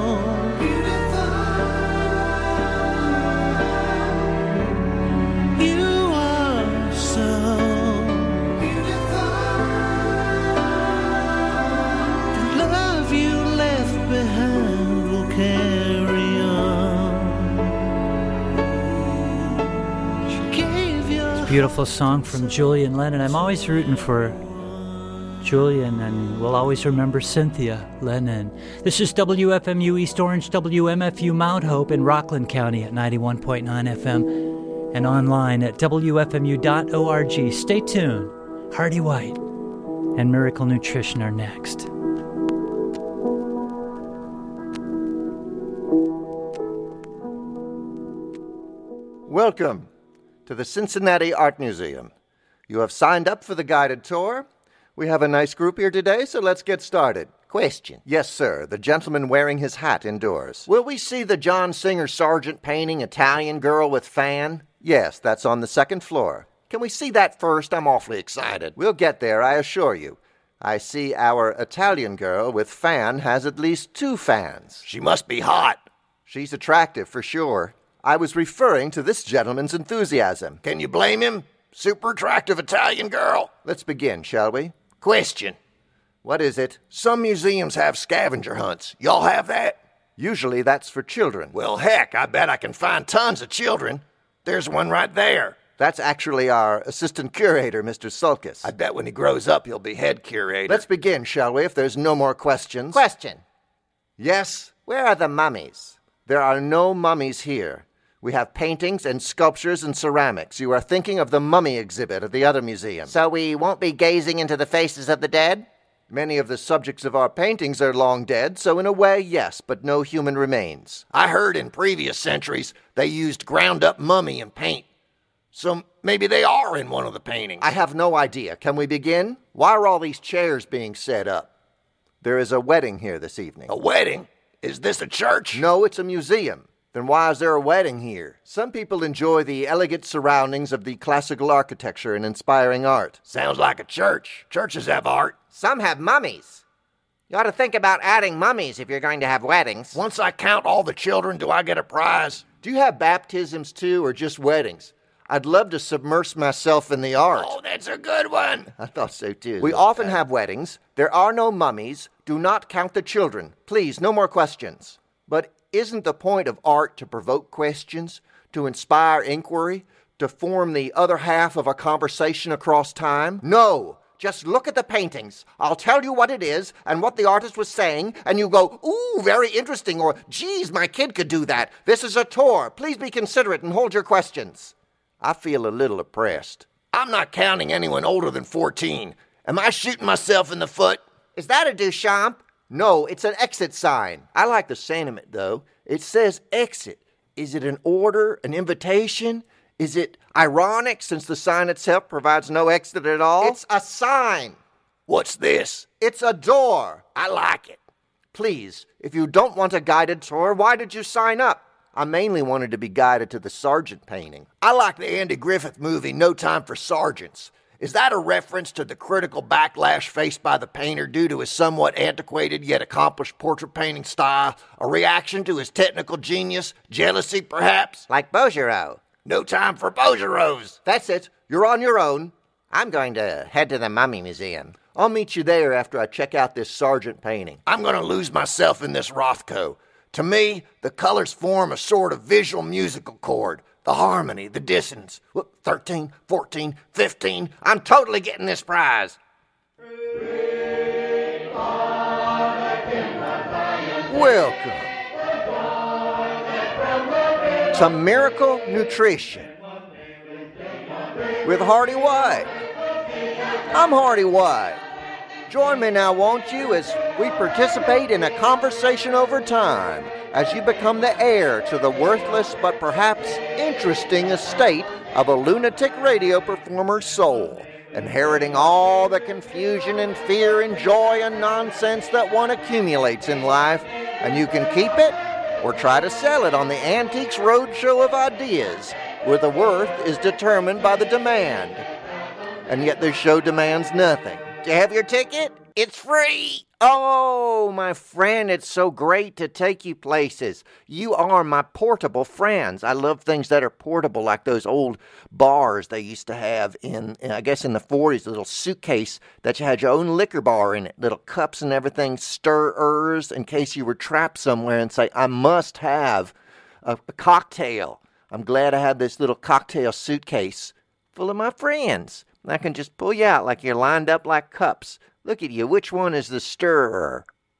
beautiful song from Julian Lennon. I'm always rooting for Julian, and we'll always remember Cynthia Lennon. This is WFMU East Orange, WMFU Mount Hope in Rockland County at 91.9 FM and online at WFMU.org. Stay tuned. Hardy White and Miracle Nutrition are next. Welcome to the Cincinnati Art Museum. You have signed up for the guided tour. We have a nice group here today, so let's get started. Question. Yes, sir. The gentleman wearing his hat indoors. Will we see the John Singer Sargent painting Italian Girl with Fan? Yes, that's on the second floor. Can we see that first? I'm awfully excited. We'll get there, I assure you. I see our Italian Girl with Fan has at least 2 fans. She must be hot. She's attractive, for sure. I was referring to this gentleman's enthusiasm. Can you blame him? Super attractive Italian girl. Let's begin, shall we? Question. What is it? Some museums have scavenger hunts. Y'all have that? Usually that's for children. Well, heck, I bet I can find tons of children. There's one right there. That's actually our assistant curator, Mr. Sulkus. I bet when he grows up, he'll be head curator. Let's begin, shall we, if there's no more questions? Question. Yes? Where are the mummies? There are no mummies here. We have paintings and sculptures and ceramics. You are thinking of the mummy exhibit at the other museum. So we won't be gazing into the faces of the dead? Many of the subjects of our paintings are long dead, so in a way, yes, but no human remains. I heard in previous centuries they used ground-up mummy in paint. So maybe they are in one of the paintings. I have no idea. Can we begin? Why are all these chairs being set up? There is a wedding here this evening. A wedding? Is this a church? No, it's a museum. Then why is there a wedding here? Some people enjoy the elegant surroundings of the classical architecture and inspiring art. Sounds like a church. Churches have art. Some have mummies. You ought to think about adding mummies if you're going to have weddings. Once I count all the children, do I get a prize? Do you have baptisms too, or just weddings? I'd love to submerge myself in the art. Oh, that's a good one. I thought so too. We often have weddings. There are no mummies. Do not count the children. Please, no more questions. But isn't the point of art to provoke questions, to inspire inquiry, to form the other half of a conversation across time? No! Just look at the paintings. I'll tell you what it is and what the artist was saying, and you go, ooh, very interesting, or geez, my kid could do that. This is a tour. Please be considerate and hold your questions. I feel a little oppressed. I'm not counting anyone older than 14. Am I shooting myself in the foot? Is that a Duchamp? No, it's an exit sign. I like the sentiment, though. It says exit. Is it an order, an invitation? Is it ironic since the sign itself provides no exit at all? It's a sign. What's this? It's a door. I like it. Please, if you don't want a guided tour, why did you sign up? I mainly wanted to be guided to the Sargent painting. I like the Andy Griffith movie No Time for Sargents. Is that a reference to the critical backlash faced by the painter due to his somewhat antiquated yet accomplished portrait painting style? A reaction to his technical genius? Jealousy, perhaps? Like Bouguereau. No time for Bouguereaus. That's it. You're on your own. I'm going to head to the Mummy Museum. I'll meet you there after I check out this Sargent painting. I'm going to lose myself in this Rothko. To me, the colors form a sort of visual musical chord. the harmony, the dissonance. 13, 14, 15. I'm totally getting this prize. Welcome to Miracle Nutrition with Hardy White. I'm Hardy White. Join me now, won't you, as we participate in a conversation over time as you become the heir to the worthless but perhaps interesting estate of a lunatic radio performer's soul, inheriting all the confusion and fear and joy and nonsense that one accumulates in life, and you can keep it or try to sell it on the Antiques Roadshow of Ideas, where the worth is determined by the demand. And yet this show demands nothing. Do you have your ticket? It's free! Oh, my friend, it's so great to take you places. You are my portable friends. I love things that are portable, like those old bars they used to have I guess in the 40s, a little suitcase that you had your own liquor bar in it, little cups and everything, stirrers, in case you were trapped somewhere and say, I must have a cocktail. I'm glad I have this little cocktail suitcase full of my friends. I can just pull you out like you're lined up like cups. Look at you. Which one is the stirrer?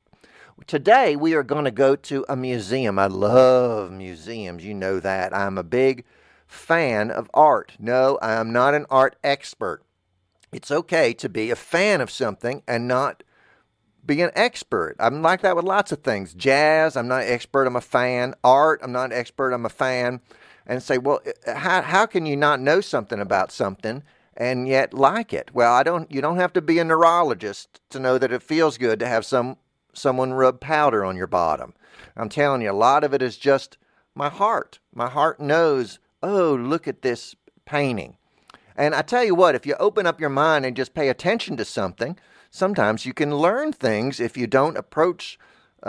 Today, we are going to go to a museum. I love museums. You know that. I'm a big fan of art. No, I am not an art expert. It's okay to be a fan of something and not be an expert. I'm like that with lots of things. Jazz, I'm not an expert. I'm a fan. Art, I'm not an expert. I'm a fan. And say, well, how can you not know something about something and yet like it? Well, you don't have to be a neurologist to know that it feels good to have someone rub powder on your bottom. I'm telling you, a lot of it is just my heart. My heart knows, oh, look at this painting. And I tell you what, if you open up your mind and just pay attention to something, sometimes you can learn things if you don't approach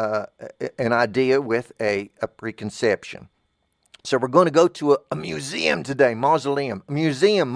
an idea with a preconception. So we're going to go to a museum today, mausoleum. Museum.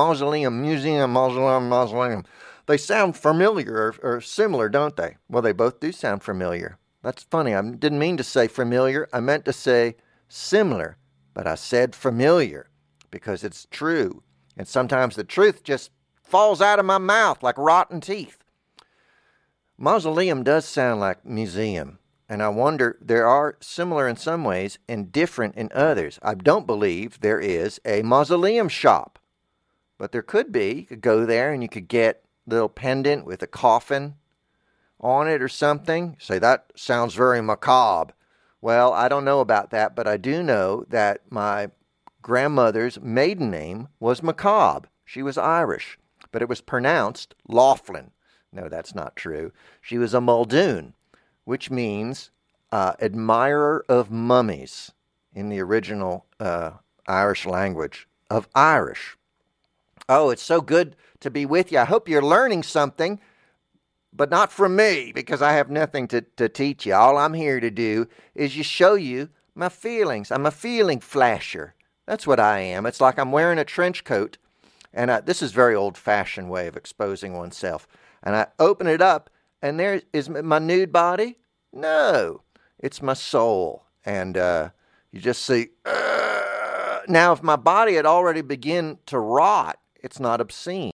They sound familiar or similar, don't they? Well, they both do sound familiar. That's funny. I didn't mean to say familiar. I meant to say similar, but I said familiar because it's true. And sometimes the truth just falls out of my mouth like rotten teeth. Mausoleum does sound like museum. And I wonder, there are similar in some ways and different in others. I don't believe there is a mausoleum shop. But there could be. You could go there and you could get a little pendant with a coffin on it or something. Say, that sounds very macabre. Well, I don't know about that, but I do know that my grandmother's maiden name was Macabre. She was Irish, but it was pronounced Laughlin. No, that's not true. She was a Muldoon, which means admirer of mummies in the original Irish language of Irish. Oh, it's so good to be with you. I hope you're learning something, but not from me, because I have nothing to teach you. All I'm here to do is just show you my feelings. I'm a feeling flasher. That's what I am. It's like I'm wearing a trench coat, and this is a very old-fashioned way of exposing oneself. And I open it up, and there is my nude body. No, it's my soul. And you just see, now if my body had already begun to rot, it's not obscene.